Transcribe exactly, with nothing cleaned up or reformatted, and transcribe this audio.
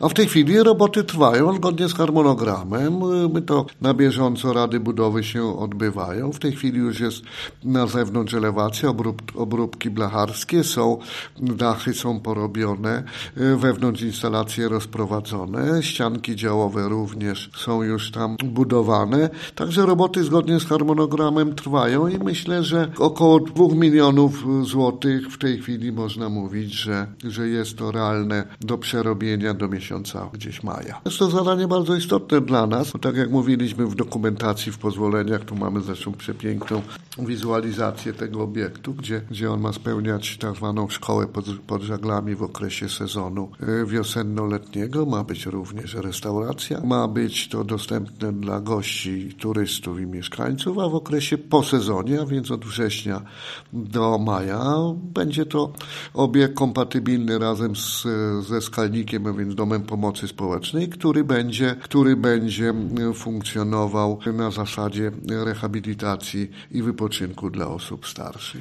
A w tej chwili roboty trwają zgodnie z harmonogramem. My to na bieżąco rady budowy się odbywają. W tej chwili już jest na zewnątrz elewacja, obrób, obróbki blacharskie są, dachy są porobione, wewnątrz instalacje rozprowadzone, ścianki działowe również są już tam budowane. Także roboty zgodnie z harmonogramem trwają i myślę, że około dwóch milionów złotych w tej chwili można mówić, że, że jest to realne do przerobienia do miesiąca gdzieś maja. Jest to zadanie bardzo istotne dla nas, bo tak jak mówiliśmy w dokumentacji, w pozwoleniach, tu mamy zresztą przepiękną wizualizację tego obiektu, gdzie, gdzie on ma spełniać tak zwaną szkołę pod, pod żaglami w okresie sezonu wiosenno-letniego. Ma być również restauracja, ma być to dostępne dla gości, turystów i mieszkańców, a w okresie po sezonie, a więc od września do maja, będzie to obiekt kompatybilny razem z, ze Skalnikiem, a więc Domem Pomocy Społecznej, który będzie, który będzie funkcjonował na zasadzie rehabilitacji i wypoczynku dla osób starszych.